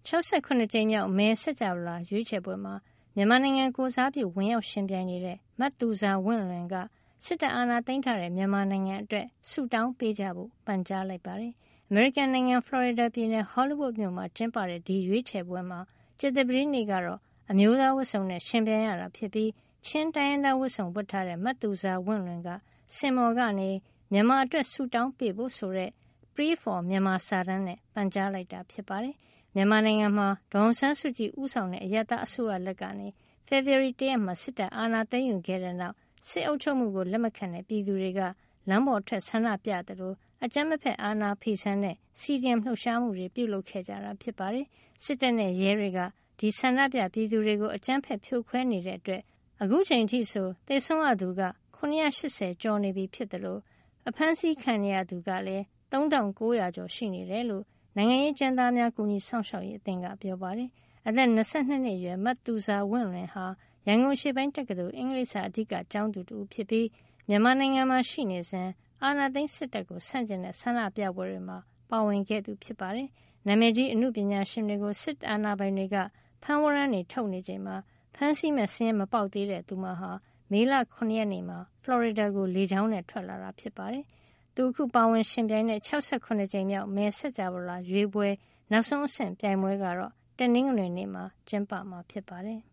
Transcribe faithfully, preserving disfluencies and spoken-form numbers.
၆၇ ကြိမ်မြောက်မဲဆက်ကြဝဠာရွေးချယ်ပွဲမှာမြန်မာနိုင်ငံကိုယ်စားပြုဝင်ရောက်ယှဉ်ပြိုင်နေတဲ့မသူဇာဝင့်လွင်ကစစ်တပ်အာဏာသိမ်းထားတဲ့မြန်မာနိုင်ငံအတွက်ဆုတောင်းပေးကြဖို့ပန်ကြားလိုက်ပါတယ်။ အမေရိကန်နိုင်ငံဖလော်ရီဒါပြည်နယ်ဟောလိဝုဒ်မြို့မှာကျင်းပတဲ့ဒီရွေးချယ်ပွဲမှာကြာသပတေးနေ့ကတော့အမျိုးသားဝတ်စုံနဲ့ယှဉ်ပြိုင်ရတာဖြစ်ပြီးချင်းတိုင်းရင်းသားဝတ်စုံဝတ်ထားတဲ့မသူဇာဝင့်လွင်ကစင်မော်ကနေမြန်မာအတွက်ဆုတောင်းပေးဖို့ဆိုတဲ့ Pray for Myanmar စာတမ်းနဲ့ပန်ကြားလိုက်တာဖြစ်ပါတယ်။မြန်မာနိုင်ငံမှာဒေါ်အောင်ဆန်းစုကြည်ဦးဆောင်တဲ့အရပ်သားအစိုးရလက်ကနေဖေဖေါ်ဝါရီလတရက်မှာစစ်တပ်အာဏာသိမ်းယူခဲ့တဲ့နောက်စစ်အုပ်ချုပ်မှုကိုလက်မခံတဲ့ပြည်သူတွေကလမ်းပေါ်ထွက်ဆန္ဒပြသလိုအကြမ်းမဖက်အာဏာဖီဆန်တဲ့ စီဒီအမ် လှုပ်ရှားမှုတွေပြုလုပ်ခဲ့ကြတာဖြစ်ပါတယ်။စစ်တပ်နဲ့ရဲတွေကဒီဆန္ဒပြပြည်သူတွေကိုအကြမ်းဖက်ဖြိုခွဲနေတဲ့အတွက်အခုချိန်ထိဆိုသေဆုံးရသူက၇၈၀ကျော်နေပြီဖြစ်တယ်လို့အဖမ်းဆီးခံနေရသူကလည်း၃၉၀၀ကျော်ရှိနေတယ်လို့နိုင်ငံရေးကျန်းသားများကူညီဆောင်ရှောက်ရေးအသင်းကပြောပါတယ်။အသက်၂၂နှစ်အရွယ်မသူဇာဝင့်လွင်ဟာရန်ကုန်ရှေ့ပိုင်းတက္ကသိုလ်အင်္ဂလိပ်စာအဓိကကျောင်းသူတူဖြစ်ပြီးမြန်မာနိုင်ငံမှာရှိနေစဉ်အာဏာသိမ်းစစ်တပ်ကိုဆန့်ကျင်တဲ့ဆန္ဒပြပွဲတွေမှာပါဝင်ခဲ့သူဖြစ်ပါတယ်။နာမည်ကြီးအမှုပညာရှင်တွေကိုစစ်အာဏာပိုင်တွေကဖမ်းဝရမ်းတွေထုတ်နေချိန်မှာဖမ်းဆီးမဲ့စင်းမပေါက်သေးတဲ့သူမဟာမေလ၇ရက်နေ့မှာဖလော်ရီဒါကိုလေကြောင်းနဲ့ထွက်လာတာဖြစ်ပါတယ်။သူအခုပါဝင်ရှင်ပြိုင်တဲ့၆၇ကြိမ်မြောက်မဲဆက်ကြဝဠာရွေးပွဲနောက်ဆုံးအဆင့်ပြိုင်ပွဲကတော့တနင်္ဂနွေနေ့မှာကျင်းပမှာဖြစ်ပါတယ်။